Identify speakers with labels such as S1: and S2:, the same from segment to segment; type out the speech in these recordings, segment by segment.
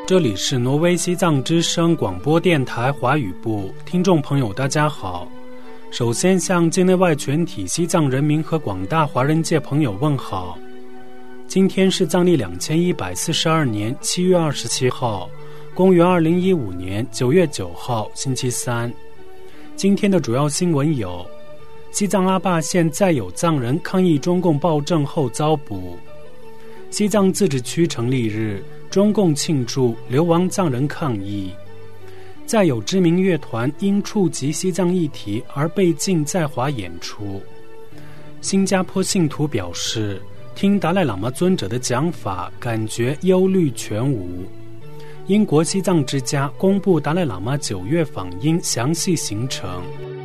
S1: 这里是挪威西藏之声广播电台华语部，听众朋友大家好。首先向境内外全体西藏人民和广大华人界朋友问好。今天是藏历2142年7月27号，公元2015年9月9号，星期三。今天的主要新闻有：西藏阿坝县再有藏人抗议中共暴政后遭捕；西藏自治区成立日，中共庆祝流亡藏人抗议；再有知名乐团因触及西藏议题而被禁在华演出；新加坡信徒表示，听达赖喇嘛尊者的讲法，感觉忧虑全无；英国西藏之家公布达赖喇嘛9月访英详细行程。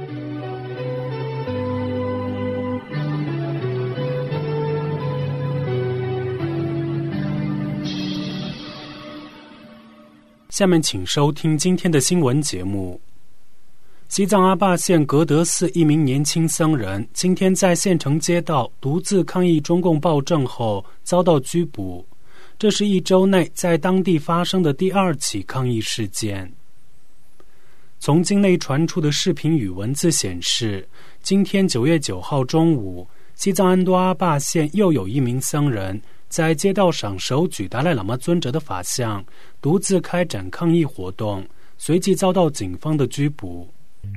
S1: 下面请收听今天的新闻节目。西藏阿坝县格德寺一名年轻僧人今天在县城街道独自抗议中共暴政后遭到拘捕，这是1周内在当地发生的第2起抗议事件。从境内传出的视频与文字显示，今天9月9号中午，西藏安多阿坝县又有一名僧人在街道上手举达赖喇嘛尊者的法像，独自开展抗议活动，随即遭到警方的拘捕。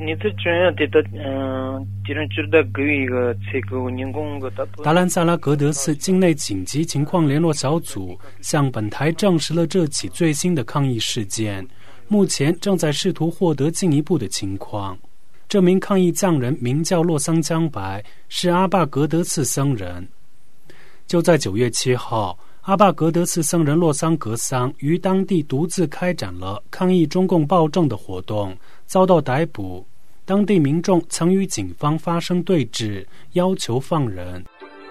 S1: 达兰萨拉格德寺境内紧急情况联络小组向本台证实了这起最新的抗议事件，目前正在试图获得进一步的情况。这名抗议藏人名叫洛桑江白，是阿坝格德寺僧人。就在9月7号，阿坝格德寺僧人洛桑格桑于当地独自开展了抗议中共暴政的活动，遭到逮捕。当地民众曾与警方发生对峙，要求放人。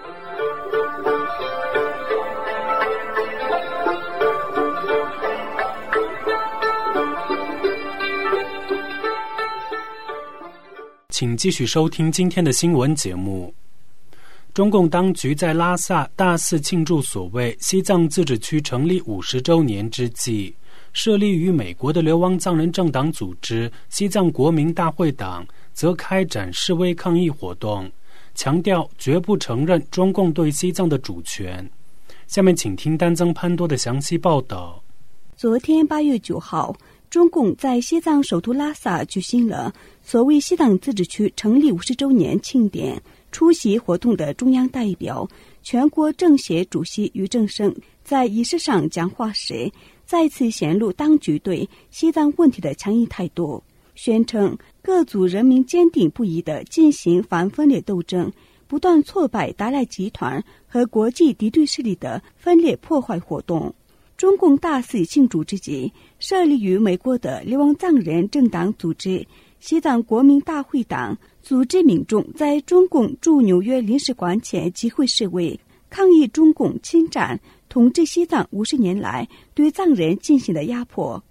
S1: 请继续收听今天的新闻节目。中共当局在拉萨大肆庆祝所谓西藏自治区成立50周年之际，设立于美国的流亡藏人政党组织西藏国民大会党则开展示威抗议活动，强调绝不承认中共对西藏的主权。下面请听丹增潘多的详细报道。
S2: 昨天8月9号，中共在西藏首都拉萨举行了所谓西藏自治区成立50周年庆典。出席活动的中央代表、全国政协主席俞正声在仪式上讲话时，再次显露当局对西藏问题的强硬态度，宣称各族人民坚定不移地进行反分裂斗争，不断挫败达赖集团和国际敌对势力的分裂破坏活动。中共大肆庆祝之际，设立于美国的流亡藏人政党组织西藏国民大会党组织民众在中共驻纽约领事馆前集会示威，抗议中共侵占统治西藏50年来对藏人进行的压迫。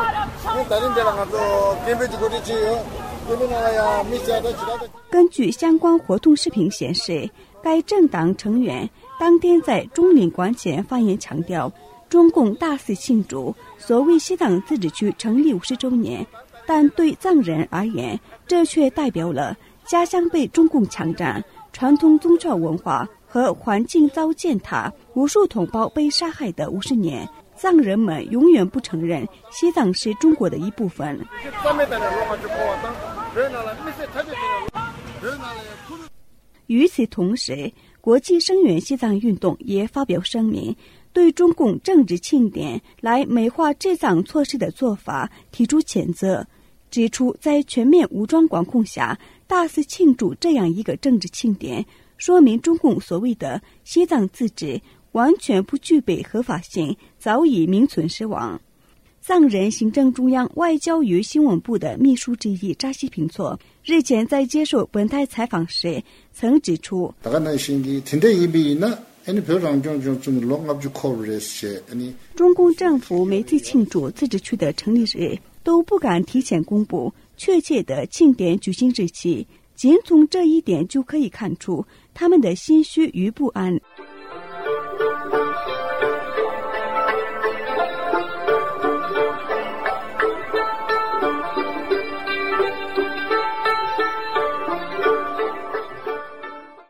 S2: 根据相关活动视频显示，该政党成员当天在中领馆前发言，强调中共大肆庆祝所谓西藏自治区成立50周年，但对藏人而言，这却代表了家乡被中共强占，传统宗教文化和环境遭践踏，无数同胞被杀害的50年。藏人们永远不承认西藏是中国的一部分。与此同时，国际声援西藏运动也发表声明，对中共政治庆典来美化治藏措施的做法提出谴责，指出在全面武装管控下大肆庆祝这样一个政治庆典，说明中共所谓的西藏自治完全不具备合法性，早已名存实亡。藏人行政中央外交与新闻部的秘书之一扎西平措日前在接受本台采访时曾指出，中共政府每次庆祝自治区的成立日都不敢提前公布确切的庆典举行日期，仅从这一点就可以看出他们的心虚与不安。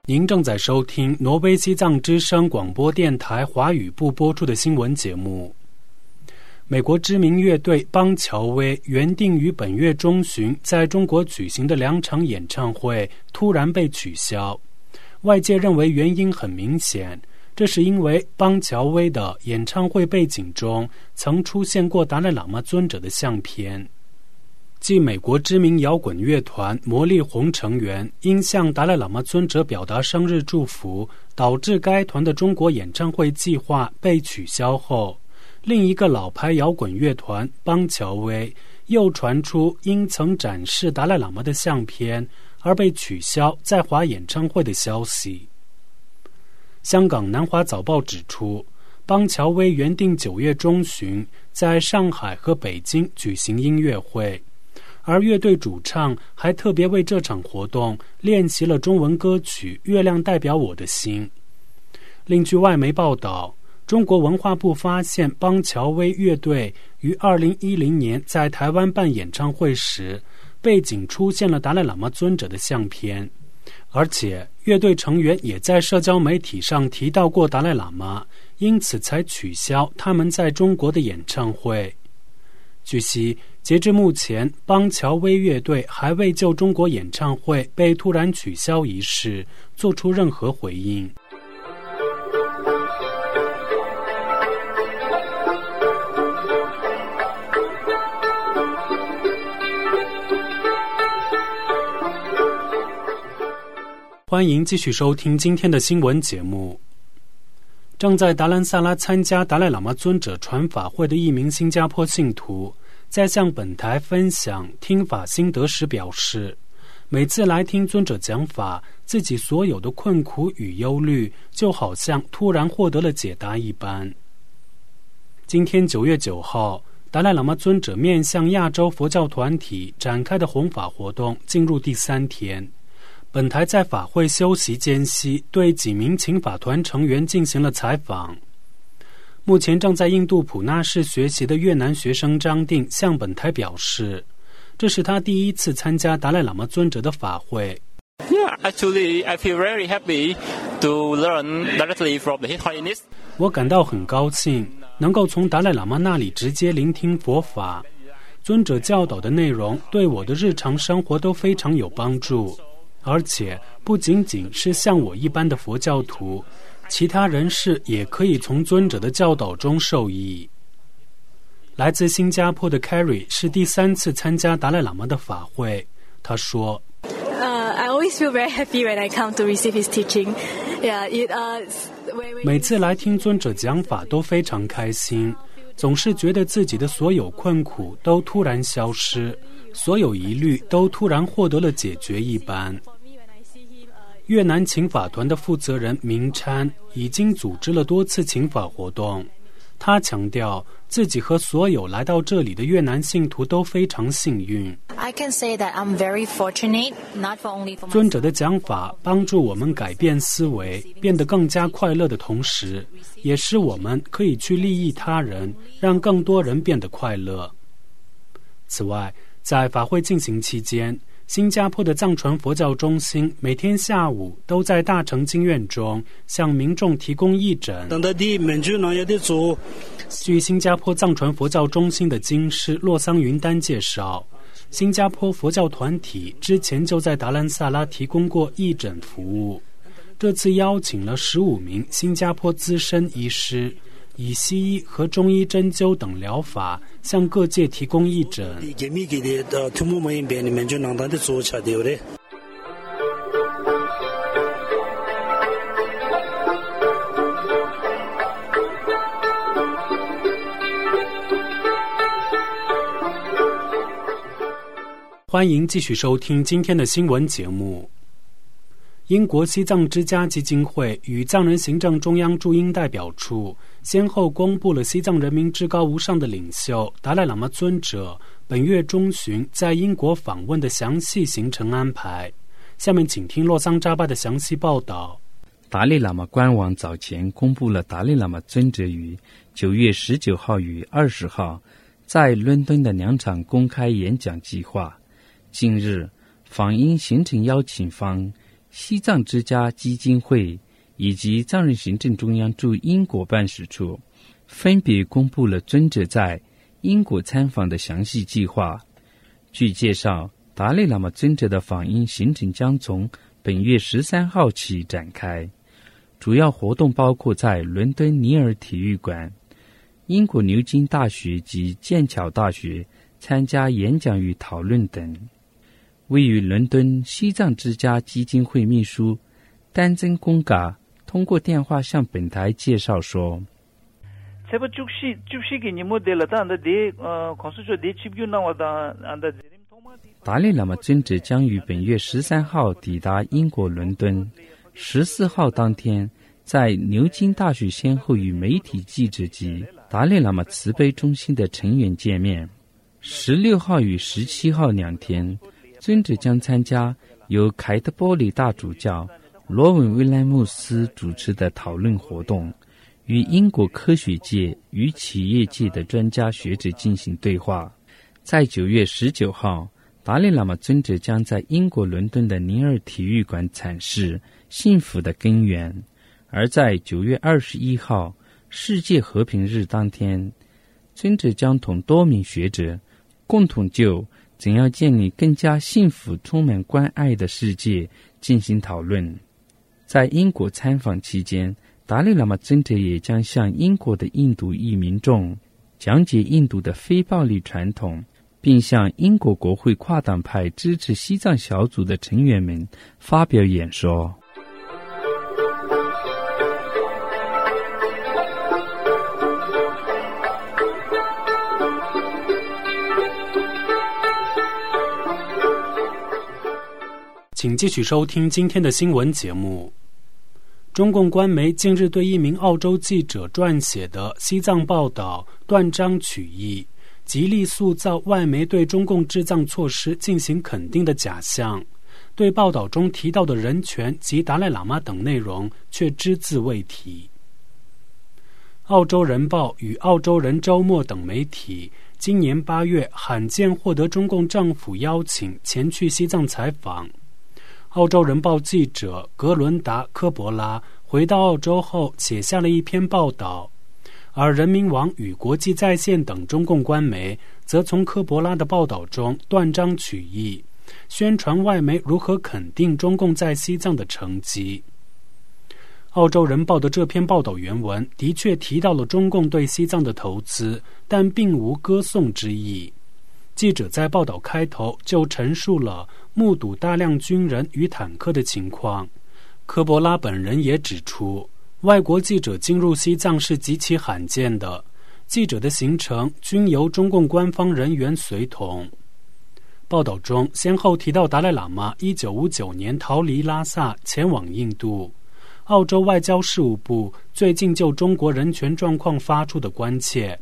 S1: 您正在收听挪威西藏之声广播电台华语部播出的新闻节目。美国知名乐队邦乔威原定于本月中旬在中国举行的2场演唱会突然被取消，外界认为原因很明显，这是因为邦乔威的演唱会背景中曾出现过达赖喇嘛尊者的相片。继美国知名摇滚乐团魔力红成员因向达赖喇嘛尊者表达生日祝福，导致该团的中国演唱会计划被取消后，另一个老牌摇滚乐团邦乔威又传出因曾展示达赖喇嘛的相片而被取消在华演唱会的消息。香港南华早报指出，邦乔威原定9月中旬在上海和北京举行音乐会，而乐队主唱还特别为这场活动练习了中文歌曲《月亮代表我的心》。另据外媒报道，中国文化部发现邦乔威乐队于2010年在台湾办演唱会时，背景出现了达赖喇嘛尊者的相片，而且乐队成员也在社交媒体上提到过达赖喇嘛，因此才取消他们在中国的演唱会。据悉，截至目前，邦乔威乐队还未就中国演唱会被突然取消一事做出任何回应。欢迎继续收听今天的新闻节目。正在达兰萨拉参加达赖喇嘛尊者传法会的一名新加坡信徒，在向本台分享听法心得时表示，每次来听尊者讲法，自己所有的困苦与忧虑就好像突然获得了解答一般。今天9月9号，达赖喇嘛尊者面向亚洲佛教团体展开的弘法活动进入第3天。本台在法会休息间隙对几名请法团成员进行了采访。目前正在印度普纳市学习的越南学生张定向本台表示，这是他第一次参加达赖喇嘛尊者的法会。
S3: Actually, I feel very happy to learn directly from the His Holiness.
S1: 我感到很高兴，能够从达赖喇嘛那里直接聆听佛法。尊者教导的内容对我的日常生活都非常有帮助。而且不仅仅是像我一般的佛教徒，其他人士也可以从尊者的教导中受益。来自新加坡的 Carrie 是第3次参加达赖喇嘛的法会。他说
S4: I always feel very happy when I come to receive his teaching. Yeah,
S1: 每次来听尊者讲法都非常开心，总是觉得自己的所有困苦都突然消失，所有疑虑都突然获得了解决一般。越南请法团的负责人明찬已经组织了多次请法活动。他强调自己和所有来到这里的越南信徒都非常幸运。
S5: I can say that I'm very fortunate, not for only for
S1: 尊者的讲法帮助我们改变思维，变得更加快乐的同时，也使我们可以去利益他人，让更多人变得快乐。此外，在法会进行期间，新加坡的藏传佛教中心每天下午都在大成经院中向民众提供义诊。据新加坡藏传佛教中心的经师洛桑云丹介绍，新加坡佛教团体之前就在达兰萨拉提供过义诊服务，这次邀请了15名新加坡资深医师，以西医和中医针灸等疗法向各界提供义诊。欢迎继续收听今天的新闻节目。英国西藏之家基金会与藏人行政中央驻英代表处先后公布了西藏人民至高无上的领袖达赖喇嘛尊者本月中旬在英国访问的详细行程安排。下面请听洛桑扎巴的详细报道。
S6: 达赖喇嘛官网早前公布了达赖喇嘛尊者于9月19号与20号在伦敦的2场公开演讲计划。近日，访英行程邀请方西藏之家基金会以及藏人行政中央驻英国办事处分别公布了尊者在英国参访的详细计划。据介绍，达赖喇嘛尊者的访英行程将从本月13号起展开，主要活动包括在伦敦尼尔体育馆、英国牛津大学及剑桥大学参加演讲与讨论等。位于伦敦西藏之家基金会秘书丹增公嘎通过电话向本台介绍说，达赖喇嘛尊者将于本月13号抵达英国伦敦，14号当天在牛津大学先后与媒体记者及达赖喇嘛慈悲中心的成员见面。16号与17号2天，尊者将参加由凯特波里大主教罗文·威廉姆斯主持的讨论活动，与英国科学界与企业界的专家学者进行对话。在9月19号，达赖喇嘛尊者将在英国伦敦的尼尔体育馆阐释幸福的根源，而在9月21号世界和平日当天，尊者将同多名学者共同就怎样建立更加幸福充满关爱的世界进行讨论。在英国参访期间，达赖喇嘛尊者也将向英国的印度裔民众讲解印度的非暴力传统，并向英国国会跨党派支持西藏小组的成员们发表演说。
S1: 请继续收听今天的新闻节目。中共官媒近日对一名澳洲记者撰写的西藏报道断章取义，极力塑造外媒对中共治藏措施进行肯定的假象，对报道中提到的人权及达赖喇嘛等内容却只字未提。澳洲人报与澳洲人周末等媒体今年8月罕见获得中共政府邀请前去西藏采访。澳洲人报记者格伦达·科博拉回到澳洲后写下了一篇报道，而人民网与国际在线等中共官媒则从科博拉的报道中断章取义，宣传外媒如何肯定中共在西藏的成绩。澳洲人报的这篇报道原文的确提到了中共对西藏的投资，但并无歌颂之意。记者在报道开头就陈述了目睹大量军人与坦克的情况。科博拉本人也指出，外国记者进入西藏是极其罕见的，记者的行程均由中共官方人员随同。报道中先后提到达赖喇嘛1959年逃离拉萨前往印度，澳洲外交事务部最近就中国人权状况发出的关切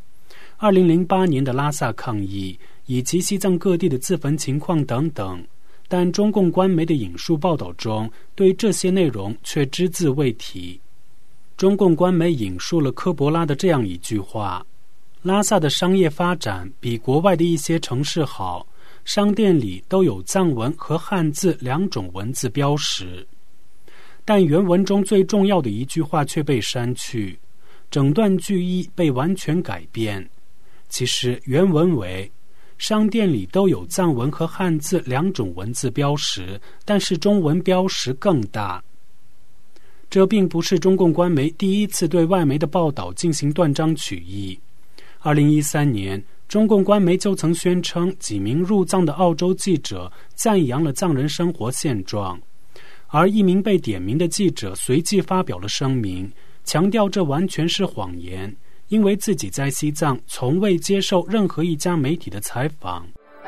S1: ，2008年的拉萨抗议以及西藏各地的自焚情况等等，但中共官媒的引述报道中对这些内容却只字未提。中共官媒引述了科博拉的这样一句话：拉萨的商业发展比国外的一些城市好，商店里都有藏文和汉字2种文字标识。但原文中最重要的一句话却被删去，整段句意被完全改变。其实原文为：商店里都有藏文和汉字2种文字标识，但是中文标识更大。这并不是中共官媒第一次对外媒的报道进行断章取义。2013年，中共官媒就曾宣称几名入藏的澳洲记者赞扬了藏人生活现状，而一名被点名的记者随即发表了声明，强调这完全是谎言，因为自己在西藏从未接受任何一家媒体的采访。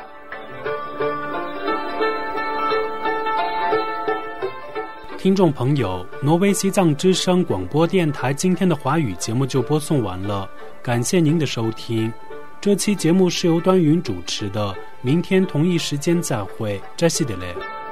S1: 听众朋友，挪威西藏之声广播电台今天的华语节目就播送完了，感谢您的收听。这期节目是由端云主持的，明天同一时间再会，扎西德勒。